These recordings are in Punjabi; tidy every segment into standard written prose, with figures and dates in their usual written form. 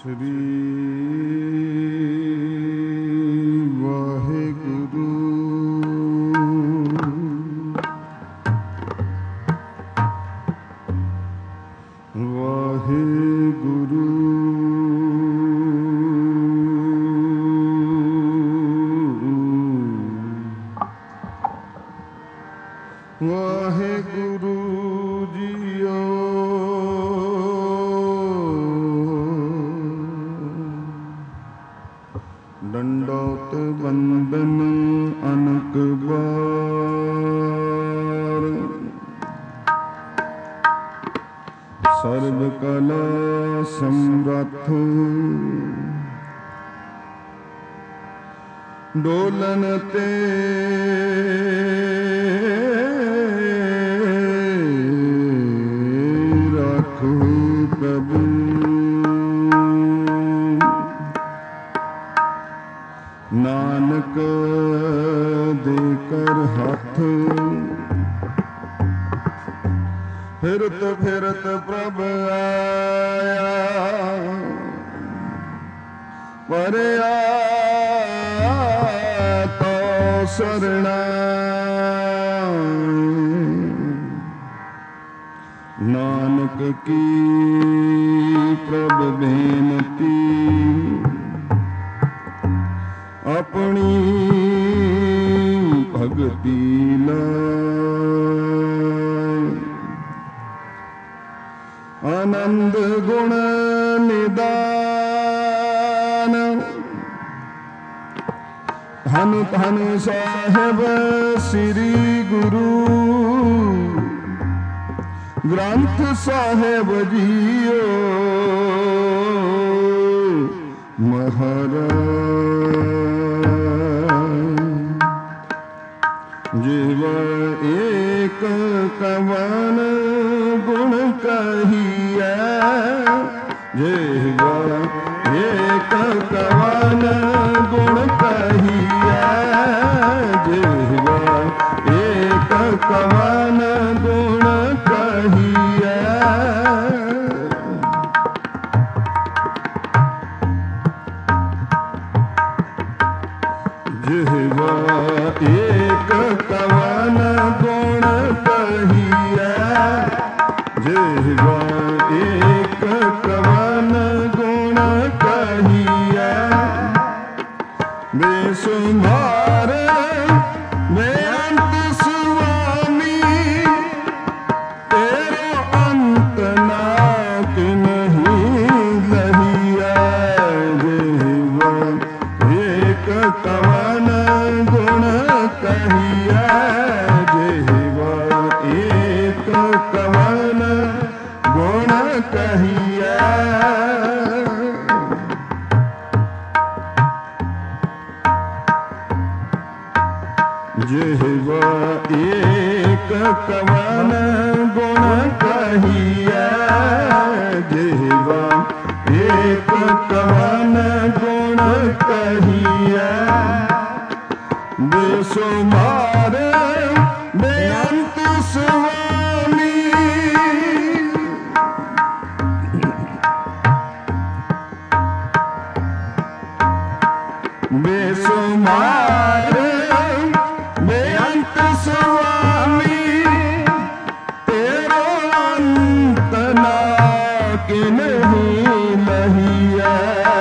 श्री वाहेगुरु वाहेगुरु वाहेगुरु जियो दंडोत वंदन अनक बार सर्व कला समर्थ डोलन ते रखो प्रभु नानक देकर हाथ फिरत फिरत प्रभ आया पर तो शरणा नानक की प्रभ बेनती अपनी भगति आनंद गुण निदान धन धन साहेब श्री गुरु ग्रंथ साहेब जियो महाराज जीव एक कवन गुण कहिया जीव एक कवन गुण कहिया जीव एक कवन गुण कहिया जिह्वा एक कवन गुण कहिया जिह्वा एक कवन गुण कहिया बेसुमार बेअंत स्वामी तेरो अंत नाक नहीं लहिया जिह्वा एक कवन गुण कहिया जिह्वा एक कवन गुण कहिया जिह्वा एक कवन गुण कहिया जिह्वा एक कवन गुण कहिया बेसुमार बेअंत स्वामी बेसुमार बेअंत स्वामी तेरो अंत नाक नहीं लहिया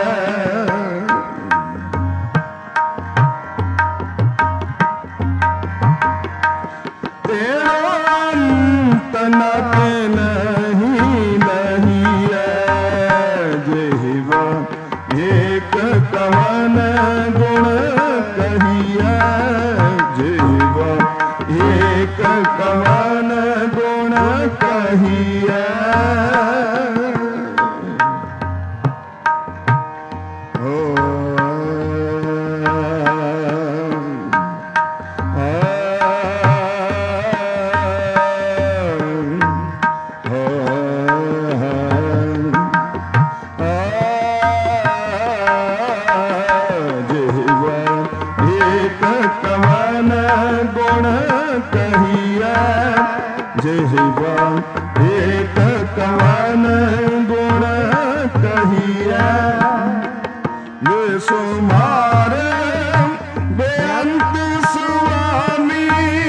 तेरो अंत नाक नहीं लहिया जिह्वा एक कवन गुण कहिया जिह्वा एक कवन गुण कहिया जिह्वा कहिया बेसुमार बेअंत स्वामी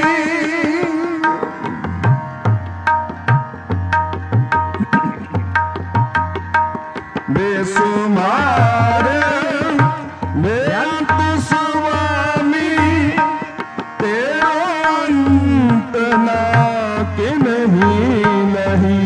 बेसुमार बेअंत स्वामी तेरो अंत ना कि नहीं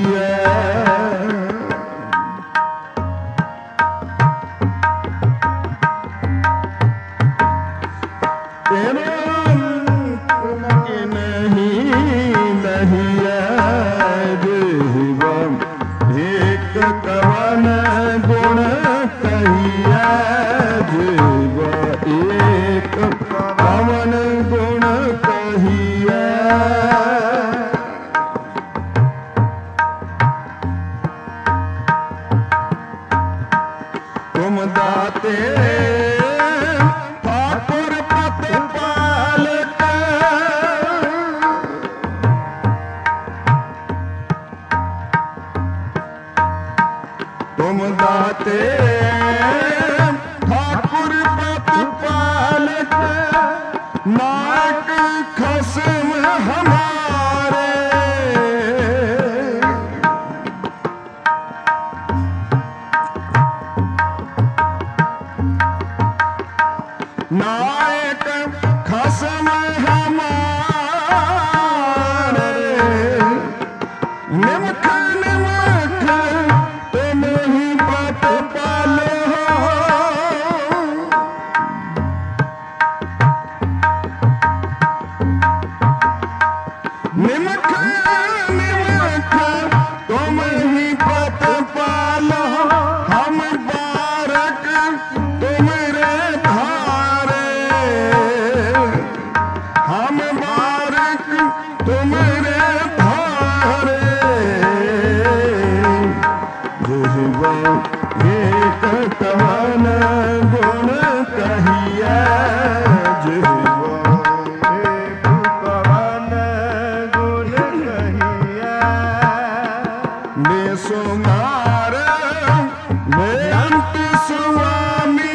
कवन गुण कहिया जीव एक कवन गुण कहिया तुम दाते ठाकुर प्रतिपालक तुम दाते ठाकुर प्रतिपालक नाक खसम हमारे नायक खसम हमारे निमख निमख तुम ही प्रतिपालो निमख निमख तुम ही प्रतिपालो हम बारक तुमरे धारे हम बारक तुमरे धारे जिहवा एक कवन गुण कहिया जिहवा एक कवन गुण कहिया बेसुमार बेअंत स्वामी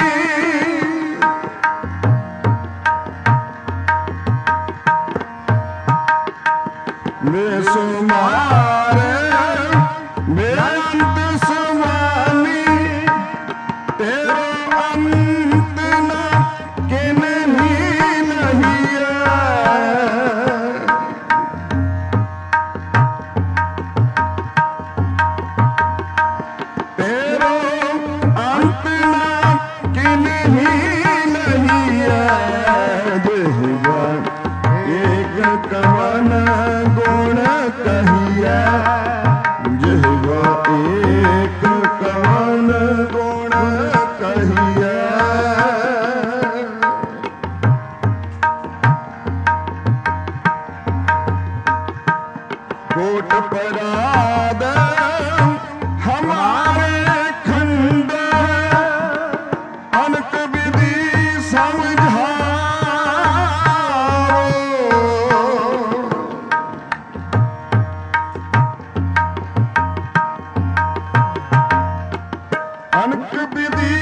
बेसुमार बेअंत स्वामी तेरो अंत न कि नहीं तेरो अंत न कि नहीं जिहवा एक कवन गुण कहिया जिहवा एक कवन गुण कहिया कोट पराद हमारे खंड अनक विधि समझाओ अनक विधि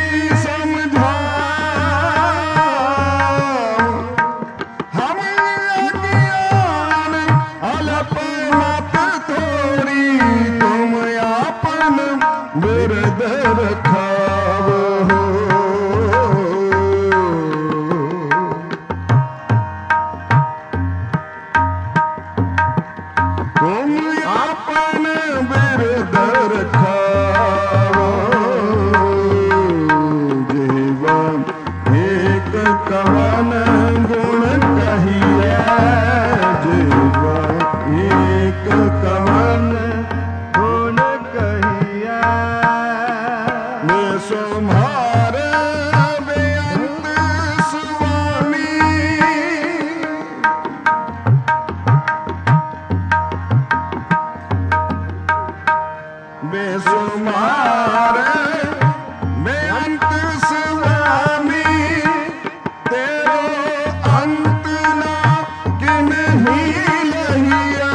समझाओ हम अज्ञान अल्प मत थोड़ी तुम आपन बिरद रखाओ तुम आपन बिरद रखाओ जिहवा एक कवन गुण कहिया जिहवा एक कवन गुण कहिया बेसुमार बेअंत स्वामी बेसुमार बेअंत स्वामी तेरो अंत ना कि नहीं लहिया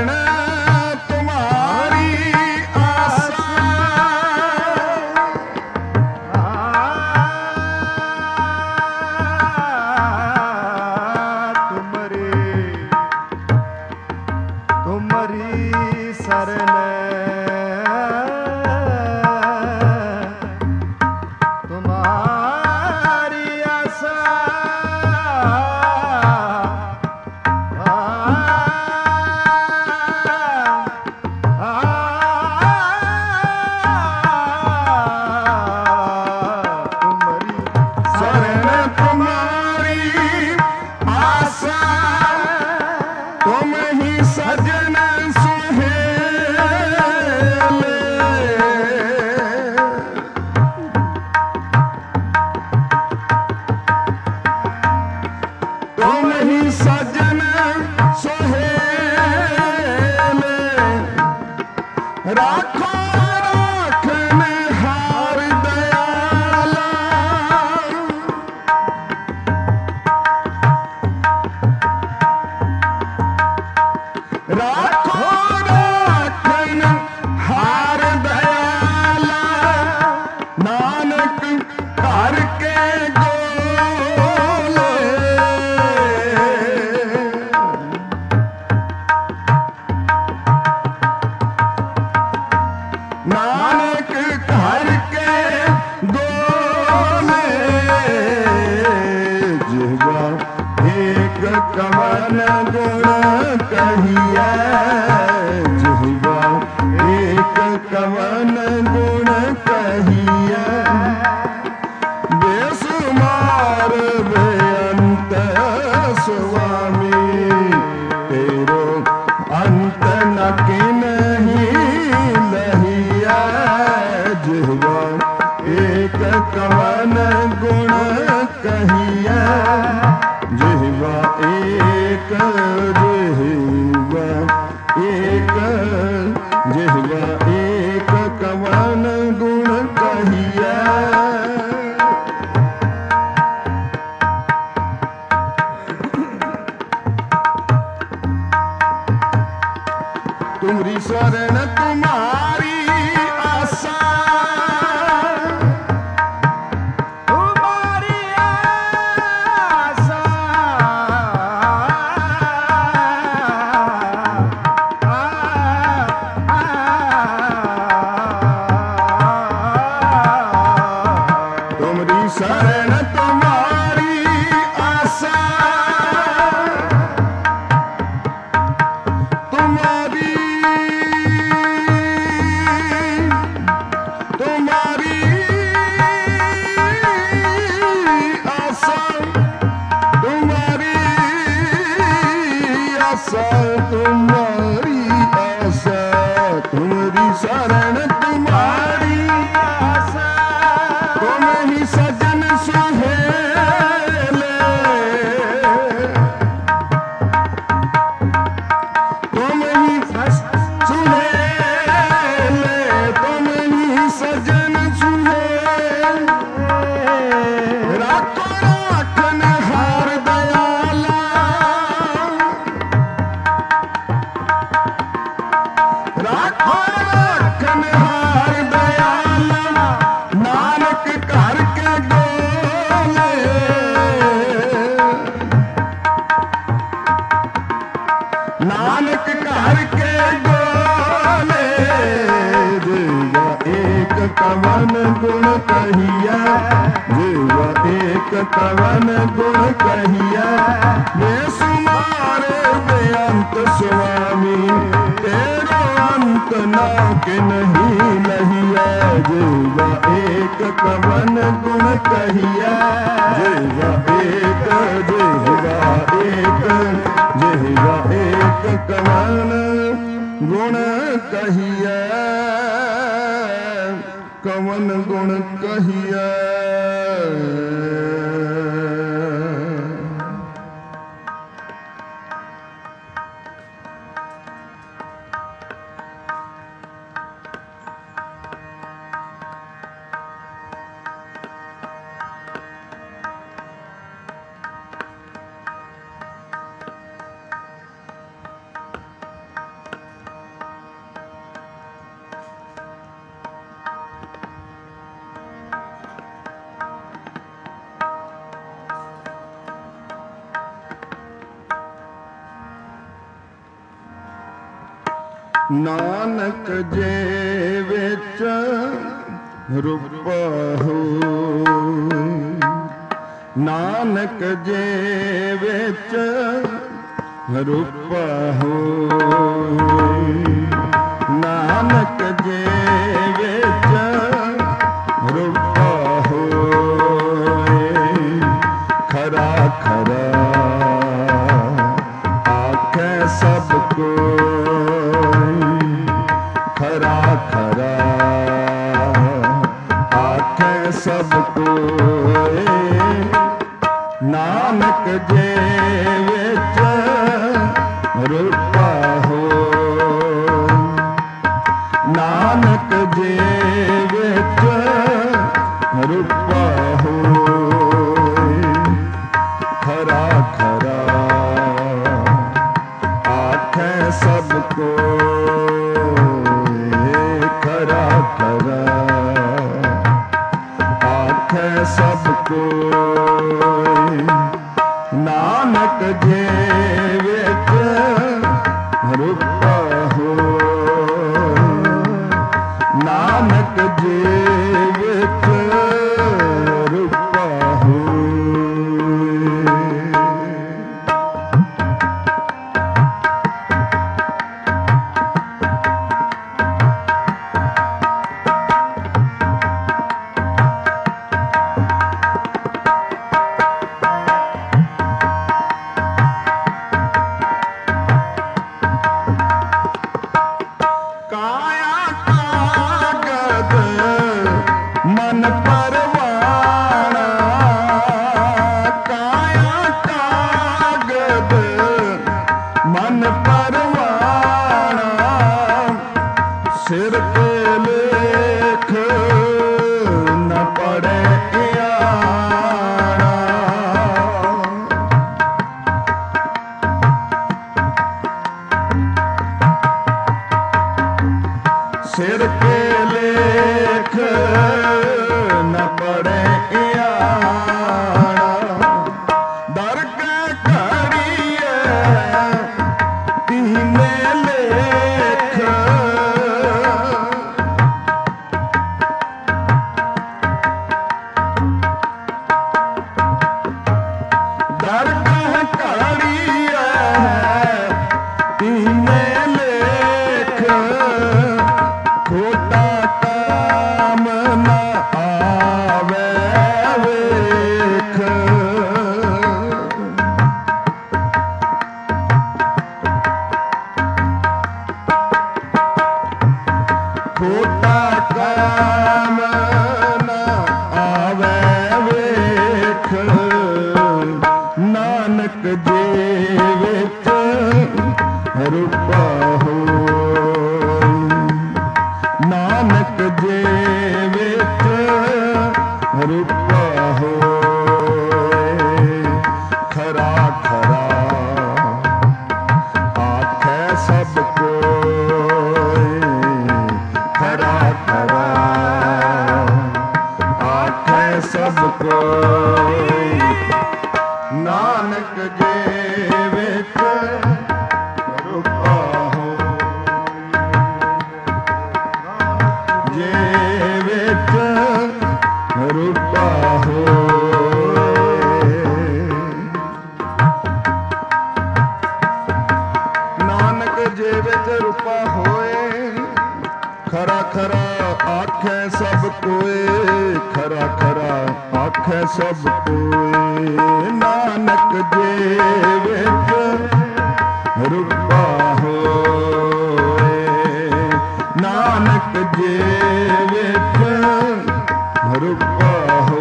शरण तुम्हारी आशा तुम्हारी शरण तुम्हारी आशा शरण तुम्हारी आशा तुम ही सजन सुहेले तुम ही सजन सुहेले राखो राखन हार दयाला राखो राखन हार दयाला नानक करके गोले नानक करके गोले जिह्वा एक कवन गुण कहिया जिह्वा एक कवन गुण कहिया बेसुमार बेअंत स्वामी तेरो अंत न किन्हीं लहिया जिह्वा एक कवन गुण कहिया जिह्वा एक जिह्वा एक कवन गुण कहिया तुम्हारी शरण तुम्हारी आशा तुम्हारी आशा तुम्हारी शरण तुम्हारी आशा तुम्हारी तुम्हारी आशा तुम्हारी आशा तुम्हारी आशा तुम्हारी शरण तुम्हारी आशा तुम ही सजन सुहेले तुम ही सुहेले तुम ही सजन सुहेले राखो राखन हार दयाला राखो राखन हार दयाला नानक करके गोले नानक करके गोले जिह्वा एक कवन गुण कहिया जिह्वा एक कवन गुण कहिया बेसुमार बेअंत स्वामी तेरो अंत ना के नहीं लहिया जिह्वा एक कवन गुण कहिया जिह्वा एक कवन गुण कहिया कवन गुण कहिया ਨਾਨਕ ਜੇ ਵਿੱਚ ਰੂਪਾ ਹੋਏ, ਨਾਨਕ ਜੇ ਵਿੱਚ ਰੂਪਾ ਹੋਏ, ਨਾਨਕ ਜੇ ਵਿੱਚ ਰੂਪਾ ਹੋਏ, ਖਰਾ ਖਰਾ ਆਖੈ ਸਭ ਕੋਈ, ਖਰਾ ਖਰਾ ਆਖੈ ਸਭ ਕੋਈ, ਨਾਨਕ ਜੇ ਵਿੱਚ ਰੂਪਾ ਹੋਏ, ਨਾਨਕ ਜੇ ਵਿੱਚ ਰੂਪਾ ਹੋਏ, ਖਰਾ ਖਰਾ ਆਖੈ ਸਭ ਕੋਈ, ਖਰਾ ਖਰਾ ਆਖੈ ਸਭ ਕੋਈ, ਨਾਨਕ ਜੇ ਵਿੱਚ ਰੂਪਾ ਹੋਏ, ਨਾਨਕ ਜੇ ਵਿੱਚ ਰੂਪਾ ਹੋਏ। ਕਾਇਆ ਕਾਗਦ ਮਨ ਪਰਵਾਣਾ, ਕਾਇਆ ਕਾਗਦ ਮਨ ਪਰਵਾਣਾ, ਸਿਰ ਤੇ ਲੇਖ ਨ ਪੜੈ ਆਣਾ, ਸਿਰ ਕੇ ਲੇਖ ਨ ਪੜੈ ਆਣਾ, ਦਰਗਹਿ ਘੜੀਐ ਤੀਨੇ ਲੇਖ, ਦਰਗਹਿ ਘੜੀਐ ਤੀਨੇ ਲੇਖ, ਖੋਟਾ ਕਾਮ ਨ ਆਵੈ ਵੇਖ, ਖੋਟਾ ਕਾਮ ਨ ਆਵੈ ਵੇਖ, ਨਾਨਕ ਜੇ ਵਿੱਚ ਰੂਪਾ ਹੋਏ, ਨਾਨਕ ਜੇ ਵਿੱਚ ਰੂਪਾ ਹੋਏ, ਖਰਾ ਖਰਾ ਆਖੈ ਸਭ ਕੋਈ, ਖਰਾ ਖਰਾ ਆਖੈ ਸਭ ਕੋਈ, ਨਾਨਕ ਜੇ ਵਿੱਚ ਰੂਪਾ ਹੋਏ, ਜੇ ਵਿੱਚ ਰੂਪਾ ਹੋਏ, ਨਾਨਕ ਜੇ ਵਿੱਚ ਰੂਪਾ ਹੋਏ, ਖਰਾ ਖਰਾ ਆਖੈ ਸਭ ਕੋਏ, ਖਰਾ ਖਰਾ ਆਖੈ ਸਭ ਕੋਏ, ਨਾਨਕ ਜੇ ਵਿੱਚ ਰੂਪਾ ਹੋਏ, ਨਾਨਕ ਜੇ ਵਿੱਚ ਰੂਪਾ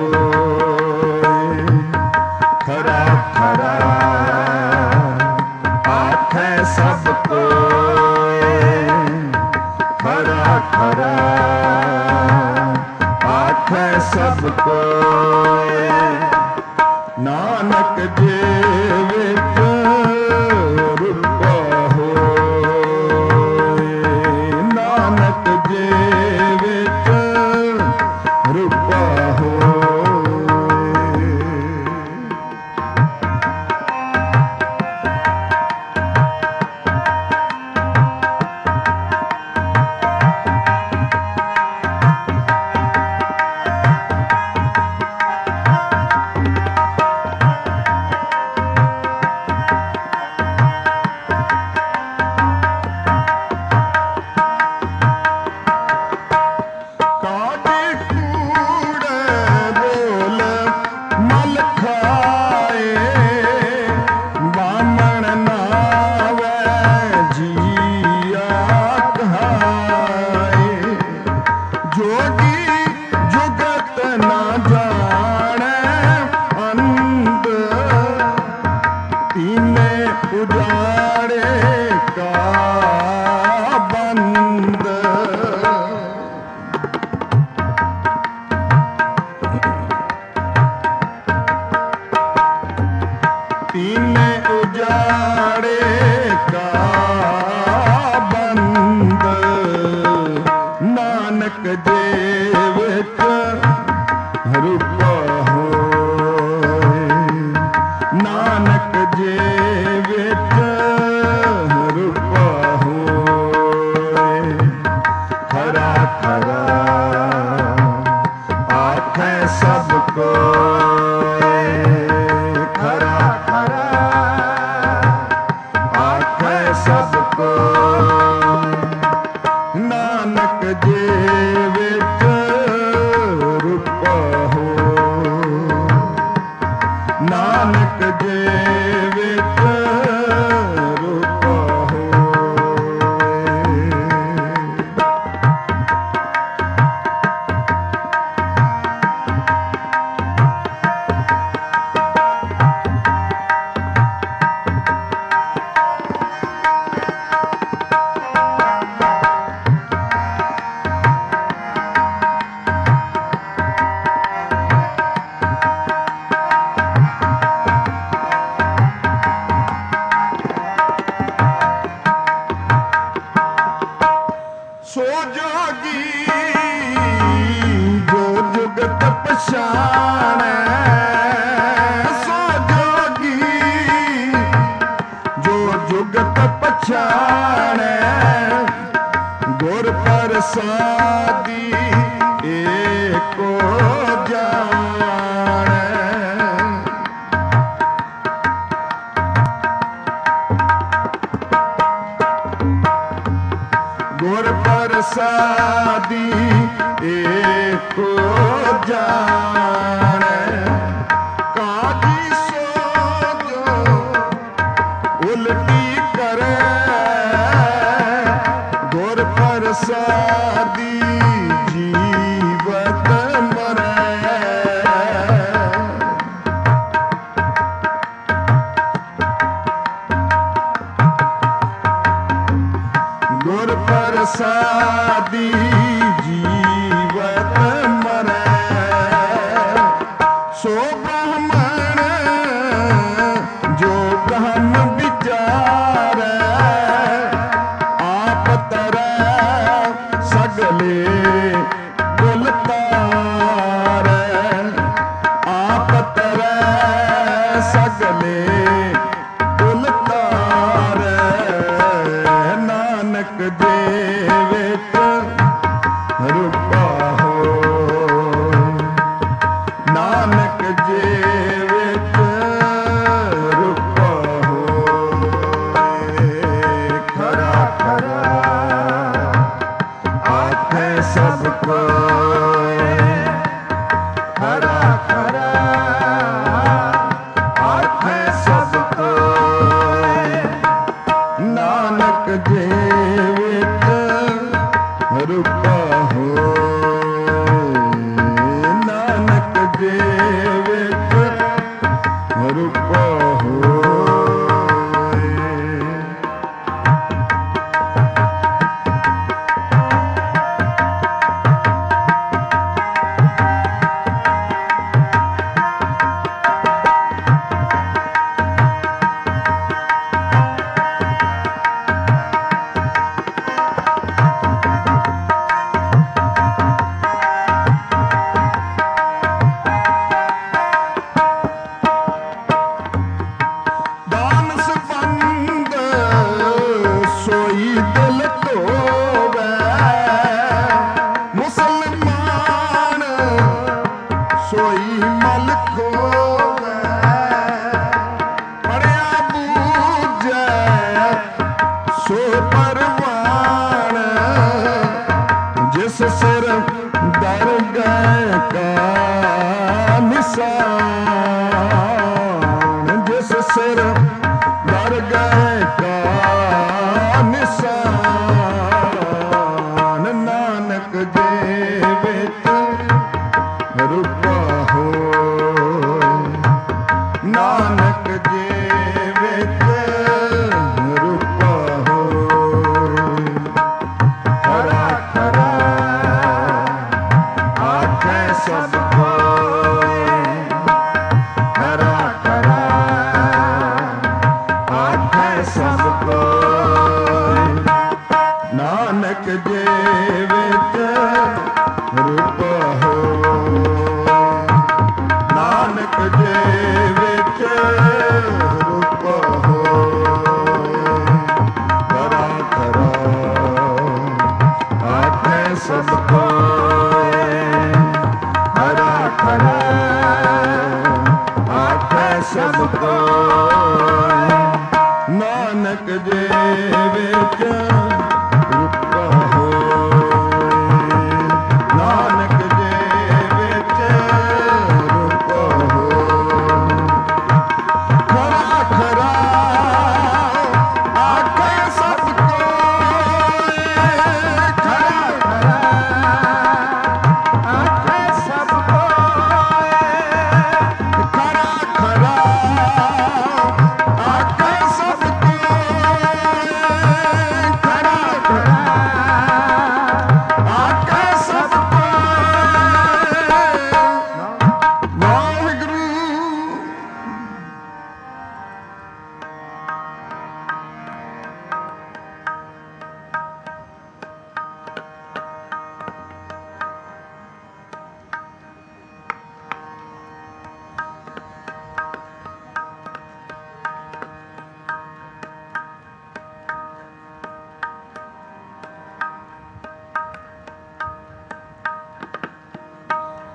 ਹੋਏ, ਖਰਾ ਖਰਾ ਆਖੈ ਸਭ ਕੋਏ, ਖਰਾ ਖਰਾ ਆਖੈ ਸਭ ਕੋਏ, ਨਾਨਕ ਜੇ ਵਿੱਚ ਰੂਪਾ ਹੋਏ, ਸੋ ਜੋਗੀ ਜੋ ਜੁਗਤ ਪਛਾਣੈ, ਸੋ ਜੋਗੀ ਜੋ ਜੁਗਤ ਪਛਾਣੈ, ਗੁਰ ਪ੍ਰਸਾਦੀ ਏਕੋ ਜਾਣੈ। ਗੁਰ ਪ੍ਰਸਾਦੀ ਏਕੋ ਜਾਣੈ, ਕਾਜੀ ਸੋ ਜੋ ਉਲਟੀ ਕਰੈ, ਗੁਰ ਪ੍ਰਸਾਦੀ ਜੀਵਤ ਮਰੈ। ਗੁਰ ਪ੍ਰਸਾਦੀ ਜੀਵਤ ਮਰੈ, ਸੋ ਬ੍ਰਹਮਣ ਜੋ ਬ੍ਰਹਮ ਵਿਚਾਰੈ, ਆਪ ਤਰੈ ਸਗਲੇ ਕੁਲ ਤਾਰੈ, ਆਪ ਤਰੈ ਸਗਲੇ ਕੁਲ ਤਾਰੈ। ਨਾਨਕ ਜੀਵਿਤ ਰੂਪਾ ਹੋਇ, ਨਾਨਕ ਜੀਵਿਤ ਰੂਪਾ ਹੋਇ, ਖਰਾ ਖਰਾ ਆਖੈ ਸਭ ਕੋਇ, ਖਰਾ ਖਰਾ ਆਖੈ ਸਭ ਕੋਇ, ਨਾਨਕ ਜੀਵਿਤ ਰੂਪਾ ਹੋਇ, ਨਾਨਕ ਜੀਵਿਤ ਰੂਪਾ ਹੋਇ। ਦਾਨ ਸੰਬੰਧ ਸੋਈ ਦਿਲ ਧੋਵੈ, ਮੁਸਲਮਾਨ ਸੋਈ ਮਲ ਖੋਵੈ, ਪੜਿਆ ਬੂਝੈ ਸੋ ਪਰਵਾਨ, ਜਿਸ ਸਿਰ ਦਰਗਹਿ ਕਾ ਨਿਸ਼ਾਨ, ਜਿਸ ਸਿਰ ਦਰਗਹਿ ਕਾ ਨਿਸ਼ਾਨ, ਨਾਨਕ ਜੀਵਿਤ ਰੂਪਾ ਹੋਇ, ਨਾਨਕ ਜੀਵਿਤ ਰੂਪਾ ਹੋਇ, ਖਰਾ ਖਰਾ ਆਖੈ ਸਭ ਕੋਇ, ਖਰਾ ਖਰਾ ਆਖੈ ਸਭ ਕੋਇ, ਨਾਨਕ ਜੀਵਿਤ ਰੂਪਾ ਹੋਇ, ਨਾਨਕ ਜੀਵਿਤ ਰੂਪਾ ਹੋਇ, ਖਰਾ ਖਰਾ ਆਖੈ ਸਭ ਕੋਇ, ਖਰਾ ਖਰਾ ਆਖੈ ਸਭ ਕੋਇ, ਨਾਨਕ ਜੀਵਿਤ ਰੂਪਾ ਹੋਇ, ਨਾਨਕ ਜੀਵਿਤ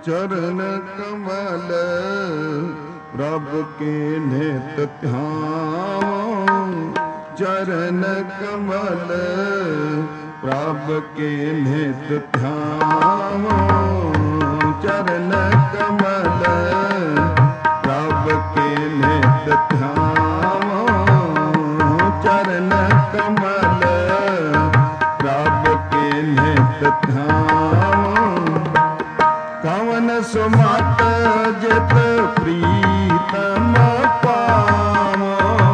चरण कमल प्रभ के नित ध्यान, चरण कमल प्रभ के नित ध्यान, चरण कमल प्रभ के नित ध्यान, चरण कमल प्रभ के नित ध्यान। कवन सुमत जित प्रीतम पावो,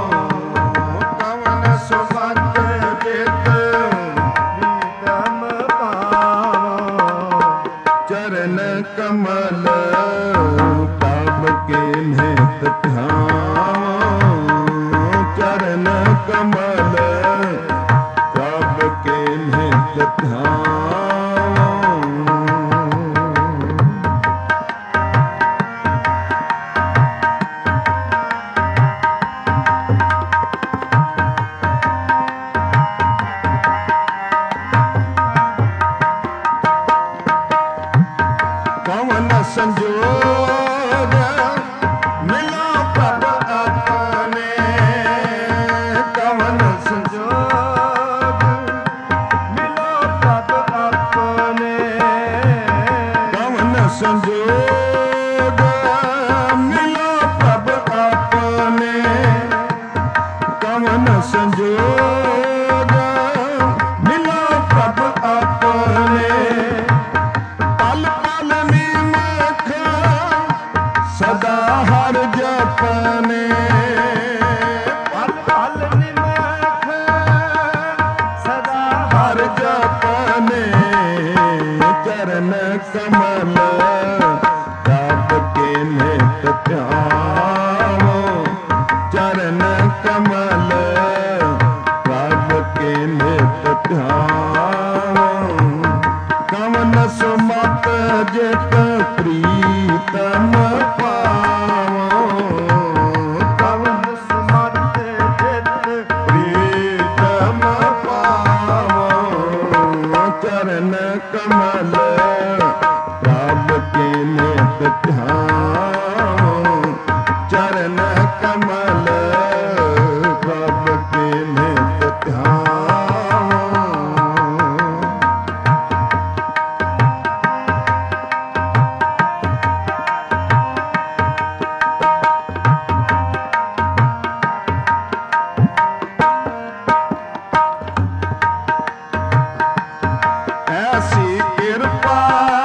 कवन सुमत जित प्रीतम पावो, चरण कमल प्रभ के नित ध्यान, चरण कमल प्रभ के नित ध्यान। कवन संजोग मिला प्रभ अपने, कवन संजोग मिलो प्रभ अपने, कवन संजोग मिला प्रभ अपने, कवन संजोग मिला प्रभ अपने। पल पल निमख सदा हर जपने, पल पल निमख सदा हर जपने। चरण कमल प्रभ के नित ध्यान, चरण कमल प्रभ के नित ध्यान। कवन सुमत जित प्रीतम पावो, कवन सुमत जित प्रीतम पावो। चरण कमल प्रभ के नित ध्यान, चरण कमल प्रभ के नित ध्यान। ऐसी कृपा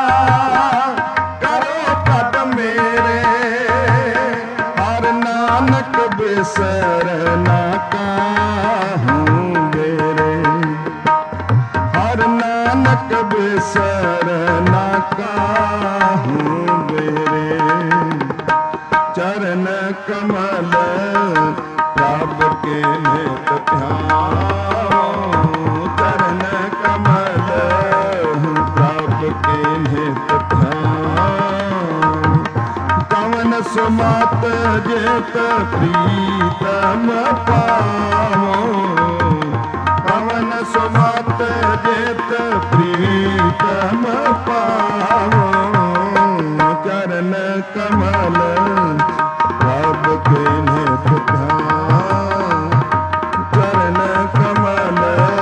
करो पद मेरे, हर नानक बिसर ना काहूँ मेरे, हर नानक बिसर ना काहूँ मेरे। चरण कमल प्रभ के नित ध्यान, चरण कमल प्रभ के नित ध्यान। कवन सुमत जित प्रीतम पावो, कवन सुमत जित प्रीतम पावो। चरण कमल प्रभ के नित ध्यान, चरण कमल,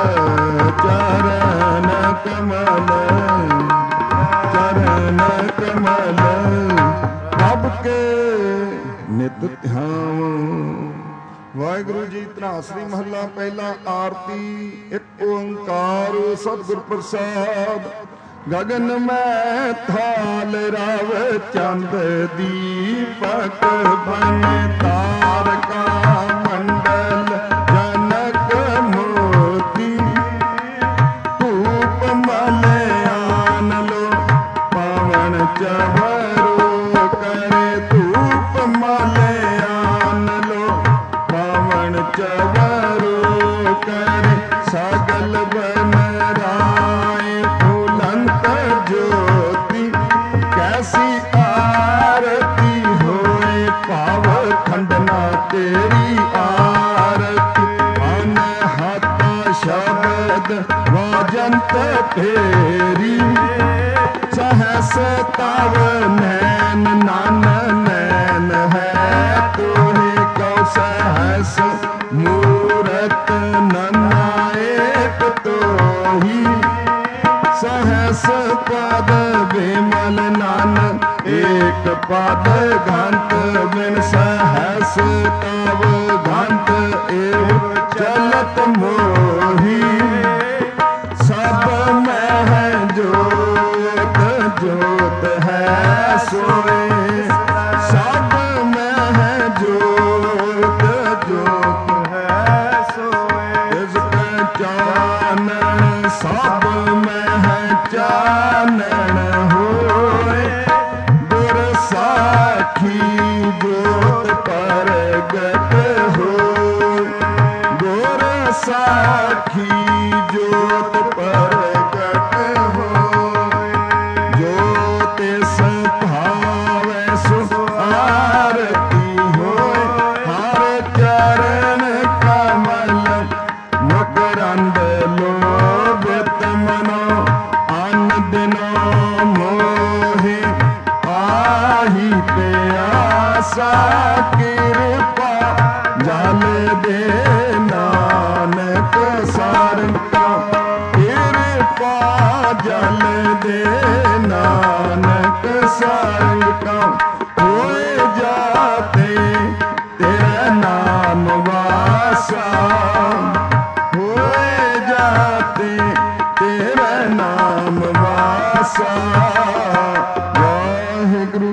चरण कमल, चरण कमल प्रभ के नित ध्यान। ਵਾਹਿਗੁਰੂ ਜੀ ਧਨਾਸਰੀ ਮਹੱਲਾ ਪਹਿਲਾ ਆਰਤੀ। ਇੱਕ ਓੰਕਾਰ ਸਤਿਗੁਰ ਪ੍ਰਸਾਦ। ਗगन ਮੈਂ ਥਾਲ ਰਵ ਚੰਦ ਦੀਪਕ ਬਨ ਤਾਰਕਾ ਮੰਡਲ ਜਨਕ ਮੋਤੀ ਧੂਪ ਮਲਿਆਨ ਲੋ ਪਾਵਨ ਚਵਰੋ ਕਰੇ ਧੂਪ ਮਲਿਆਨ ਲੋ ਪਾਵਨ ਚਵਰੋ ਕਰੇ ਸਗਲ ਬਨ ਰਾਏ ਫੁਲੰਤ ज्योति कैसी आरती होए पाव खंडना तेरी आरती अनहत शब्द वाजंत फेरी सहस तव नैन नान नैन है तोहे कौ सहस मूरत नन्हा एक तोही सहस पद विमल नानक एक पद घंट बिन सहस तव घंट एव चलत मोही सब में है जोत जोत है सोए सब में है जोत जोत है सोए इसके चानन सब में है चानन होए गुर साखी जोत परगट हो गुर साखी जोत परगट हो जोत भावे सु आरती होए हर चरण कमल मकरंद लोभित मनो अन्न दिनो मोहे आही पे आशा कृपा जल दे नानक सारंगा कृपा जल दे नानक सारंगा होए जाते तेरा नाम वासा होए जाते तेरा नाम वासा वाहिगुरु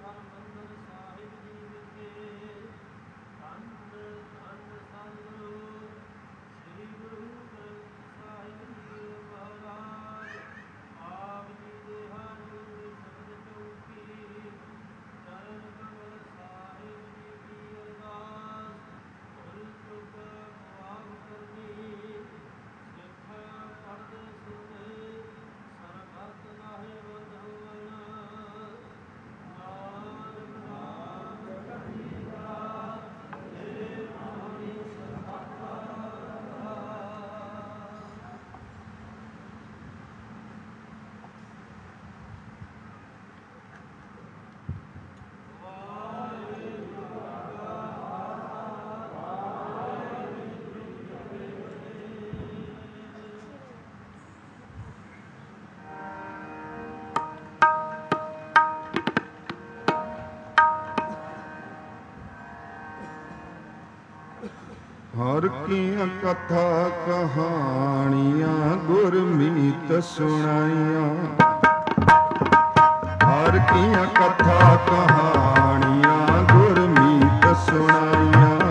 ਹਰ ਕੀਆਂ ਕਥਾ ਕਹਾਣੀਆਂ ਗੁਰਮੀਤ ਸੁਣਾਈਆਂ। ਹਰ ਕੀਆਂ ਕਥਾ ਕਹਾਣੀਆਂ ਗੁਰਮੀਤ ਸੁਣਾਈਆਂ।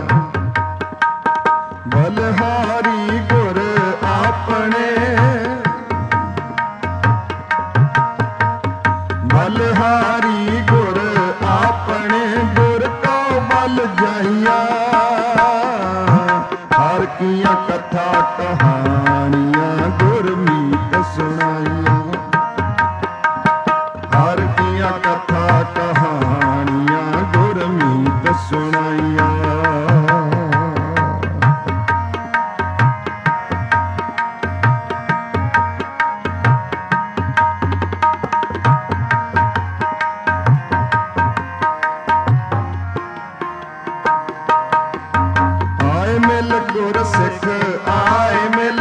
ਬਲਹਾਰੀ ਗੁਰ ਆਪਣੇ ਬਲਹਾਰੀ ਗੁਰ ਆਪਣੇ ਗੁਰ ਕੋ ਬਲ ਜਾਈਆਂ। ਹਰ ਕੀਆਂ ਕਥਾ ਕਹਾਣੀਆਂ ਗੁਰਮੀਤ ਸੁਣਾਈਆਂ। ਹਰ ਕੀਆਂ ਕਥਾ ਕਹਾਣੀਆਂ ਗੁਰਮੀਤ ਸੁਣਾਈਆਂ। ਗੁਰ ਸਿੱਖ ਆਏ ਮਿਲ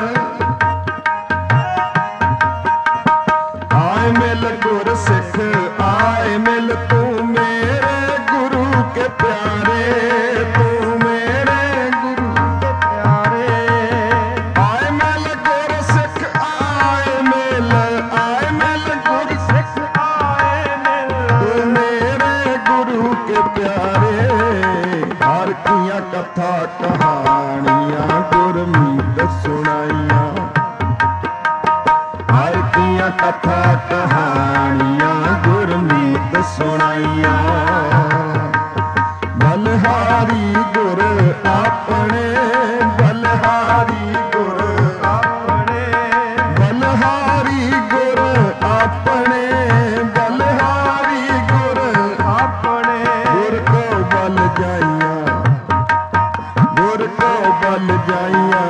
ਗੁਰ ਸਿੱਖ ਆਏ ਮਿਲ। ਤੂੰ ਮੇਰੇ ਗੁਰੂ ਕੇ ਪਿਆਰੇ ਤੂੰ ਮੇਰੇ ਗੁਰੂ ਕੇ ਪਿਆਰੇ। ਆਏ ਮਿਲ ਗੁਰ ਸਿੱਖ ਆਏ ਮਿਲ ਗੁਰ ਸਿੱਖ ਆਏ ਮਿਲ। ਤੂੰ ਮੇਰੇ ਗੁਰੂ ਕੇ ਪਿਆਰੇ। ਹਰ ਕੀਆਂ ਕਥਾ ਕਹਾਣੀਆਂ ਗੁਰਮੀਤ ਸੁਣਾਈਆਂ। ਹਰ ਕੀਆਂ ਕਥਾ ਕਹਾਣੀਆਂ ਗੁਰਮੀਤ ਸੁਣਾਈਆਂ। ਬਲਹਾਰੀ ਗੁਰ ਆਪਣੇ ਬਲਹਾਰੀ ਗੁਰ ਆਪਣੇ ਬਲਹਾਰੀ ਗੁਰ ਆਪਣੇ ਬਲਹਾਰੀ ਗੁਰ ਆਪਣੇ। ਗੁਰ ਕੋ ਬਲ ਜਾਈਆਂ ਗੁਰ ਕੋ ਬਲ ਜਾਈਆਂ।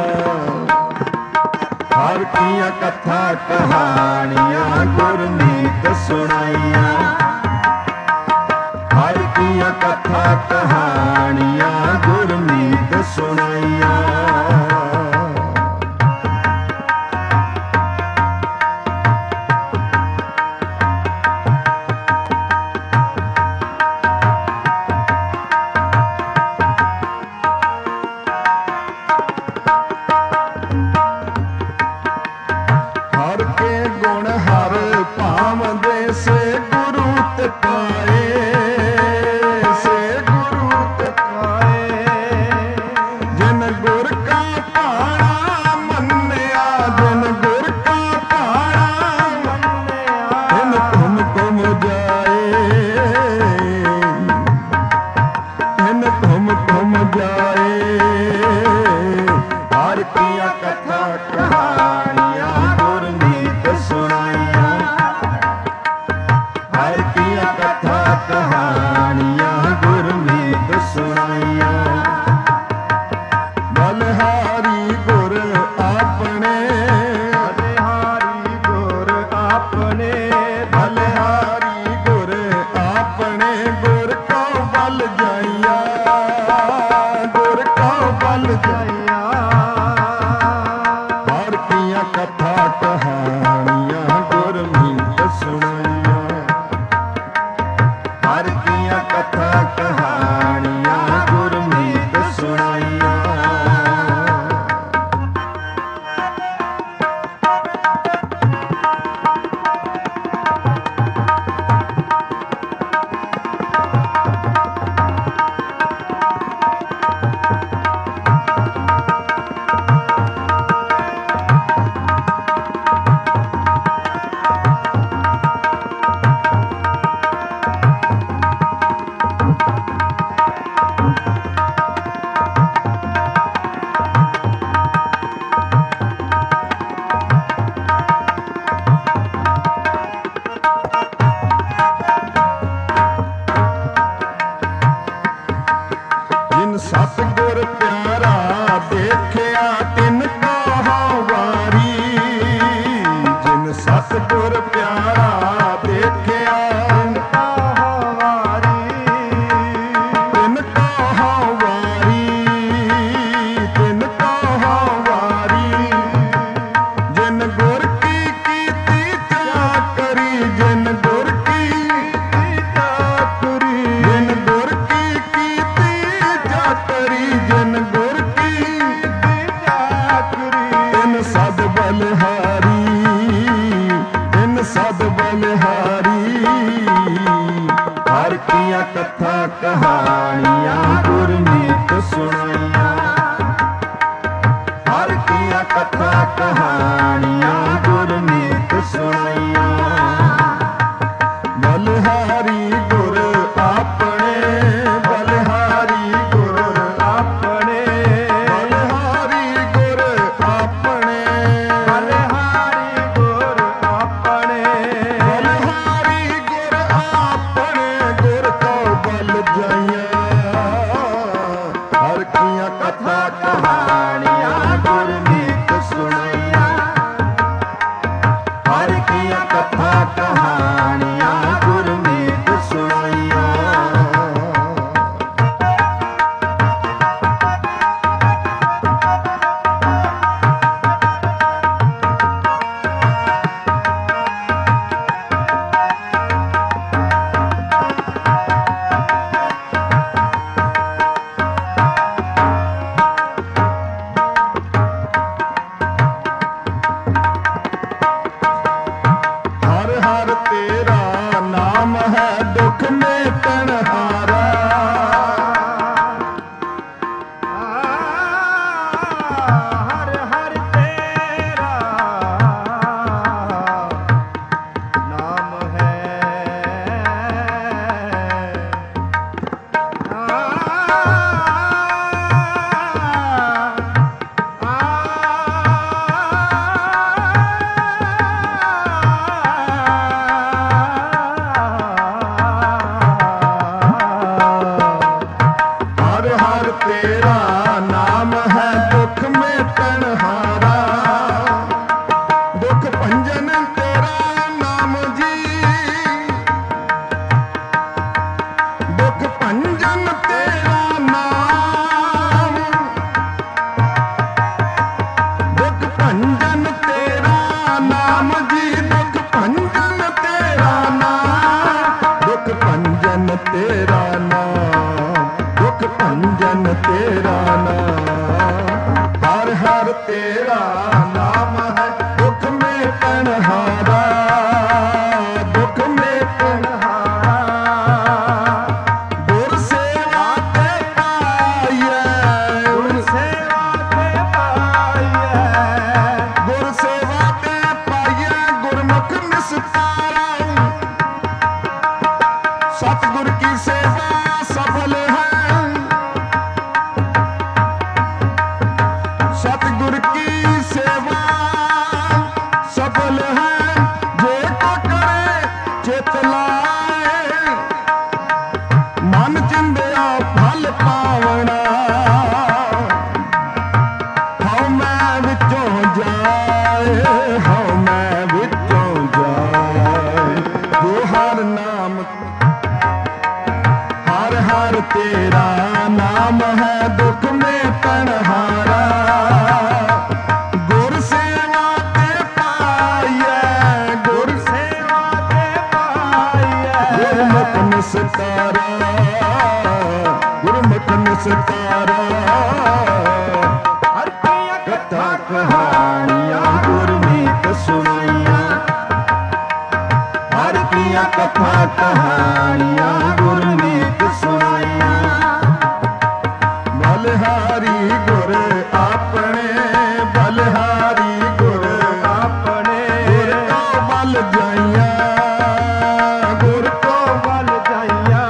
ਹਰ ਕੀਆਂ ਕਥਾ ਕਹਾਣੀਆਂ ਗੁਰਮੀਤ ਸੁਣਾਈਆਂ। ਹਰ ਕੀਆਂ ਕਥਾ ਕਹਾਣੀਆਂ ਗੁਰਮੀਤ ਸੁਣਾਈਆਂ। ਹਰ ਕੇ ਗੁਣ ਹਰ ਭਾਵਦੇ ਸੇ ਗੁਰੂ ਤੇ ਪਾਏ ਸੇ ਗੁਰੂ ਤੇ ਪਾਏ। ਜਿਨ ਗੁਰ ਕਾ ਭਾਣਾ ਮੰਨਿਆ ਜਿਨ ਗੁਰ ਕਾ ਭਾਣਾ ਮੰਨਿਆ। ਤਿਨ ਤੁਮ ਤੁਮ ਜਾਏ ਤਿਨ ਤੁਮ ਤੁਮ ਜਾਏ। ਹਰ ਕੀਆਂ ਕਥਾ ਕਹਾਣੀਆਂ ਗੁਰਮੀਤ ਸੁਣਾਈਆਂ। ਬਲਿਹਾਰੀ ਹਰ ਕੀਆਂ ਕਥਾ ਕਹਾਣੀਆਂ ਗੁਰਮੀਤ ਸੁਣਾਈਆਂ ਹਰ ਕੀਆਂ ਕਥਾ ਕਹਾਣੀਆਂ ਗੁਰਮੀਤ ਸੁਣਾਈਆਂ ਬਲਿਹਾਰੀ ਗੁਰ ਆਪਣੇ ਬਲਿਹਾਰੀ ਗੁਰ ਆਪਣੇ ਬਲਿਹਾਰੀ ਗੁਰ ਆਪਣੇ ਬਲਿਹਾਰੀ ਗੁਰ ਆਪਣੇ ਬਲਿਹਾਰੀ ਗੁਰ ਆਪਣੇ ਗੁਰ ਕੋ ਬਲ ਜਾਈਆਂ ਹਰ ਕੀਆਂ ਕਥਾ ਕਹਾਣੀਆਂ ਗੁਰਮੀਤ ਸੁਣਾਈਆਂ ਹਰ ਕੀਆਂ ਕਥਾ ਕਹਾਣੀਆਂ ਗੁਰਮੀਤ ਸੁਣਾਈਆਂ ਹਰ ਹਰ ਤੇਰਾ ਨਾਮ ਹੈ ਦੁੱਖ ਮੇਟਣ ਹਾਰਾ ਹਰ ਹਰ ਤੇਰਾ ਨਾਮ ਹੈ ਹਰ ਹਰ ਤੇਰਾ ਨਾਮ ਹੈ ਦੁੱਖ ਮੇਟਣ ਹਾਰਾ ਦੁੱਖ ਭੰਜਨ ਤੇਰਾ ਨਾਮ ਜੀ ਦੁੱਖ ਭੰਜਨ ਤੇਰਾ ਨਾਮ ਦੁੱਖ ਭੰਜਨ ਤੇਰਾ ਨਾਮ ਜੀ ਦੁੱਖ ਭੰਜਨ ਤੇਰਾ ਨਾਮ ਦੁੱਖ ਭੰਜਨ ਤੇਰਾ ਨਾਮ ਦੁੱਖ ਭੰਜਨ ਤੇਰਾ ਨਾਮ ਹਰ ਹਰ ਤੇਰਾ ਨਾਮ ਹੈ ਦੁੱਖ ਮੇਟਣ ਹਾਰਾ ਦੁੱਖ ਮੇਟਣ ਹਾਰਾ ਗੁਰ ਸੇਵਾ ਤੇ ਪਾਈਐ ਗੁਰ ਸੇਵਾ ਤੇ ਪਾਈਐ ਗੁਰ ਸੇਵਾ ਤੇ ਪਾਈਐ ਗੁਰਮੁਖ ਨਿਸਤਾਰਾ ਸਤਿਗੁਰ ਕੀ ਸੇਵਾ ਸਫਲ ਹੈ ਸਤਿਗੁਰ ਕੀ ਸੇਵਾ ਸਫਲ ਹੈ ਜੇ ਕੋ ਕਰੇ ਚਿਤ ਲਾਏ ਮਨ ਚਿੰਦਿਆ ਫਲ ਪਾਵਣਾ ਹਉ ਮੈਂ ਵਿੱਚੋਂ ਜਾਏ ਹਉ ਮੈਂ ਵਿੱਚੋਂ ਜਾਏ ਜੋ ਹਰ ਨਾਮ ਹਰ ਹਰ ਤੇਰਾ ਨਾਮ ਹੈ ਦੁੱਖ ਮੇਟਣ ਹਾਰਾ ਗੁਰ ਸੇਵਾ ਤੇ ਪਾਈਐ ਗੁਰ ਸੇਵਾ ਤੇ ਪਾਈਐ ਗੁਰਮੁਖ ਨਿਸਤਾਰਾ ਗੁਰਮੁਖ ਨਿਸਤਾਰਾ ਹਰ ਕੀਆਂ ਕਥਾ ਕਹਾਣੀਆਂ ਗੁਰਮੀਤ ਸੁਣਾਈਆਂ ਹਰ ਕੀਆਂ ਕਥਾ ਕਹਾਣੀਆਂ ਗੁਰਮੀਤ ਸੁਣਾਈਆਂ ਬਲਿਹਾਰੀ ਗੁਰ ਆਪਣੇ ਬਲਿਹਾਰੀ ਗੁਰ ਆਪਣੇ ਗੁਰ ਕੋ ਬਲ ਜਾਈਆਂ ਗੁਰ ਕੋ ਬਲ ਜਾਈਆਂ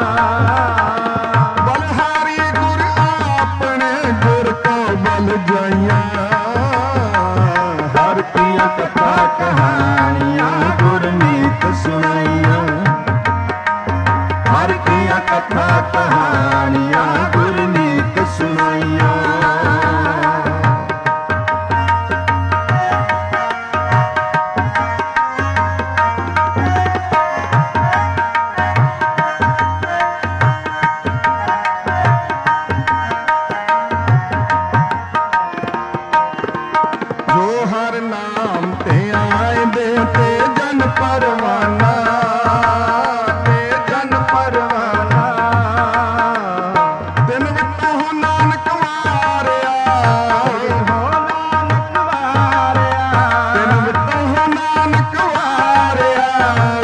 ਬਲਿਹਾਰੀ ਗੁਰ ਆਪਣੇ ਗੁਰ ਕੋ ਬਲ ਜਾਈਆਂ ਹਰ ਕੀਆਂ ਕਥਾ ਕਹਾਣੀਆਂ ਗੁਰਮੀਤ ਸੁਣਾਈਆਂ ਹਰ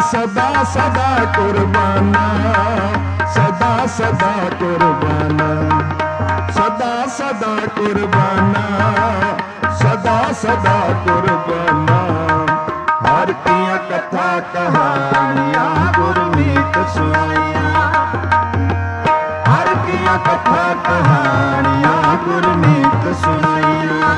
ਸਦਾ ਸਦਾ ਕੁਰਬਾਨਾ, ਸਦਾ ਸਦਾ ਕੁਰਬਾਨਾ, ਸਦਾ ਸਦਾ ਕੁਰਬਾਨਾ, ਸਦਾ ਸਦਾ ਕੁਰਬਾਨਾ। ਹਰ ਦੀਆਂ ਕਥਾ ਕਹਾਣੀਆਂ ਗੁਰਮੀਤ ਸੁਣਾਈਆਂ, ਹਰ ਦੀਆਂ ਕਥਾ ਕਹਾਣੀਆਂ ਗੁਰਮੀਤ ਸੁਣਾਈਆਂ।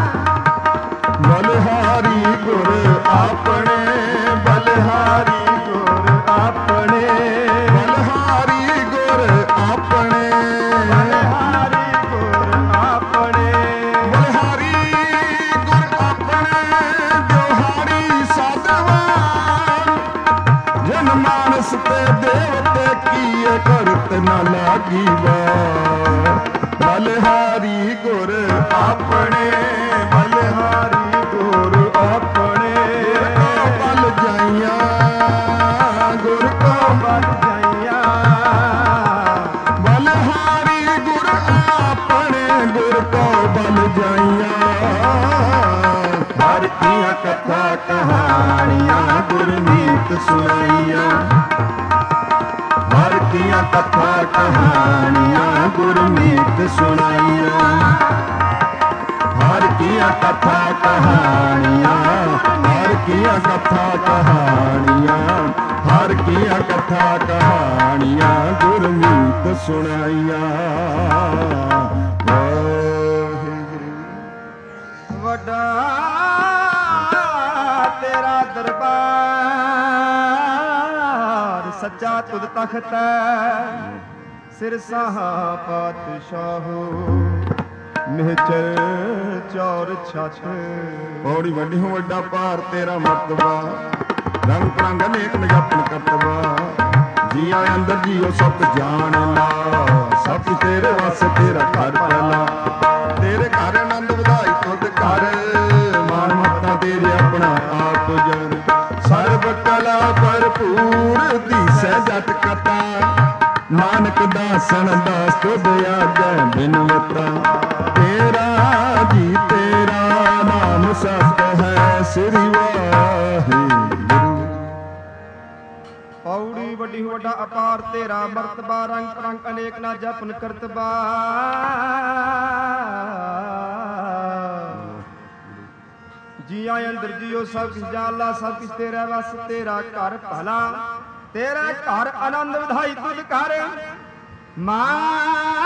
ਬਲਿਹਾਰੀ ਗੁਰ ਆਪਣੇ, ਬਲਿਹਾਰੀ ਗੁਰ ਆਪਣੇ, ਬਲਿਹਾਰੀ ਗੁਰ ਆਪਣੇ, ਬਲਿਹਾਰੀ ਗੁਰ ਆਪਣੇ, ਬਲਿਹਾਰੀ ਗੁਰ ਆਪਣੇ। ਦਿਹਾੜੀ ਸਾਧਵਾਨ ਜਨ ਮਾਨਸ ਤੇ ਦੇਵਤੇ ਕੀਏ ਕਰਤ ਨ ਲਾਗੀ ਵਾਰ। ਬਲਿਹਾਰੀ ਗੁਰ ਆਪਣੇ, ਬਲਿਹਾਰੀ ਗੁਰ ਆਪਣੇ। ਬਲ ਜਾਈਆਂ ਗੁਰ ਕੋ ਬਲ ਜਾਈਆਂ, ਬਲਿਹਾਰੀ ਗੁਰ ਆਪਣੇ, ਗੁਰ ਕੋ ਬਲ ਜਾਈਆਂ। ਹਰ ਦੀਆਂ ਕਥਾ ਕਹਾਣੀਆਂ ਗੁਰਮੀਤ ਸੁਣਾਈਆਂ, ਹਰ ਦੀਆਂ ਕਥਾ ਕਹਾਣੀਆਂ ਗੁਰਮੀਤ ਸੁਣਾਈਆਂ, ਹਰ ਦੀਆਂ ਕਥਾ ਕਹਾਣੀਆਂ, ਹਰ ਦੀਆਂ ਕਥਾ ਕਹਾਣੀਆਂ, ਹਰ ਦੀਆਂ ਕਥਾ ਕਹਾਣੀਆਂ ਗੁਰਮੀਤ ਸੁਣਾਈਆਂ। ਵੱਡਾ ਤੇਰਾ ਦਰਬਾਰ, ਸੱਚਾ ਤੁਧ ਤਖਤ ਹੈ, ਸਿਰ ਸਾਹਾ ਪਾਤਸ਼ਾਹੋ, ਨਿਹਚਲ ਚੌਰ ਛੱਤ। ਪੌੜੀ ਵੱਡੀ ਹੋ ਵੱਡਾ ਭਾਰ ਤੇਰਾ ਮਰਤਬਾ, ਰੰਗ ਪ੍ਰੰਗ ਅਨੇਕ ਨਿਗਾਪਨ ਕਰਤਬਾ। ਜੀਆਂ ਅੰਦਰ ਜੀਓ ਸਭ ਜਾਣ ਲਾ, ਸਭ ਤੇਰੇ ਵਾਸਤੇ ਤੇਰਾ ਘਰ ਪਹਿਲਾ। ਤੇਰੇ ਘਰ ਆਨੰਦ ਵਧਾਈ ਤੁਧ ਘਰ, ਮਾਨ ਮੱਤਾ ਤੇਰੇ ਆਪਣਾ ਆਪ ਜਨ। ਸਰਬ ਕਲਾ ਭਰਪੂਰ ਦੀਸੈ ਜਟ ਕਤਾ, ਨਾਨਕ ਦਾਸਨ ਦਾਸ ਤੁਧ ਆਗੈ ਬਿਨਵਤਾ। ਤੇਰਾ ਜੀ ਤੇਰਾ ਨਾਮ ਸਤ ਹੈ, ਸ੍ਰੀ ਵਾਹਿਗੁਰੂ। ਪੌੜੀ ਵੱਡੀ ਵੱਡਾ ਅਪਾਰ ਤੇਰਾ ਮਰਤਬਾ, ਰੰਗ ਪ੍ਰੰਗ ਅਨੇਕ ਨਾ ਜਪਨ ਕਰਤਬਾ। ਜੀਆਂ ਅੰਦਰ ਜੀਓ ਸਭ ਕਿਛ ਜਾਲਾ, ਸਭ ਕਿਛ ਤੇਰਾ ਵਸ, ਤੇਰਾ ਘਰ ਭਲਾ, ਤੇਰਾ ਘਰ ਆਨੰਦ ਵਧਾਈ ਤੁਧ ਘਰ। ਮਾਨ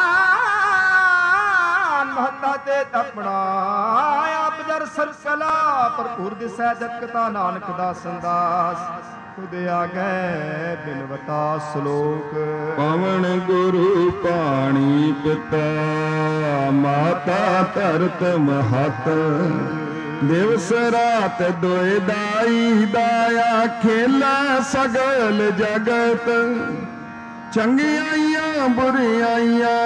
ਮਹੱਤਾ ਤੇ ਤਪਣਾ, ਆਪ ਜਰ ਸਰਸਲਾ ਭਰਪੂਰ ਦਿਸੈ ਜਤ ਕਥਾ, ਨਾਨਕ ਦਾ ਸੰਦਾਸ ਤੁਧ ਆਗੈ ਬਿਨਵਤਾ ਸਲੋਕ। ਪਵਨ ਗੁਰੂ ਪਾਣੀ ਪਿਤਾ, ਮਾਤਾ ਧਰਤ ਮਹਤ। ਦਿਵਸ ਰਾਤ ਦੋਇ ਦਾਈ, ਦਾਇਆ ਖੇਲਾ ਸਗਲ ਜਗਤ। ਚੰਗਿਆਈਆਂ ਬੁਰਿਆਈਆਂ,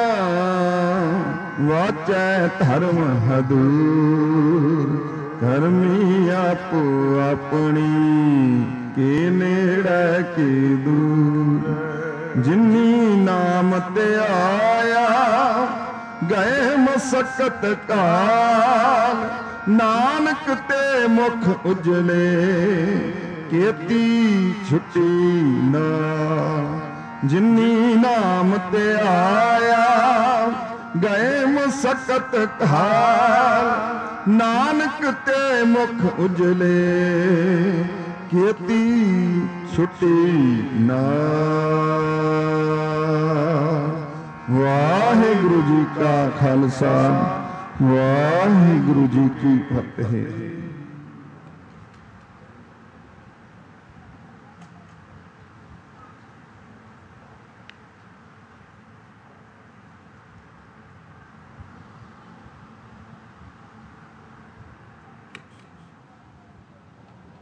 ਵਾਚੈ ਧਰਮ ਹਦੂਰ। ਧਰਮੀ ਆਪੋ ਆਪਣੀ, ਕੇ ਨੇੜੇ ਕੇ ਦੂਰ। ਜਿਨੀ ਨਾਮ ਤੇ ਆਇਆ, ਗਏ ਮਸਕਤ ਕਾਲ। ਨਾਨਕ ਤੇ ਮੁਖ ਉਜਲੇ, ਕੀਤੀ ਛੁੱਟੀ ਨਾ। ਜਿਨੀ ਨਾਮ ਤੇ ਆਇਆ, ਗਏ ਮਸਕਤ ਕਾਲ। ਨਾਨਕ ਤੇ ਮੁਖ ਉਜਲੇ, ਕੀਤੀ ਛੁੱਟੀ ਨਾ। ਵਾਹਿਗੁਰੂ ਜੀ ਕਾ ਖਾਲਸਾ, ਵਾਹਿਗੁਰੂ ਜੀ ਕੀ ਫਤਿਹ।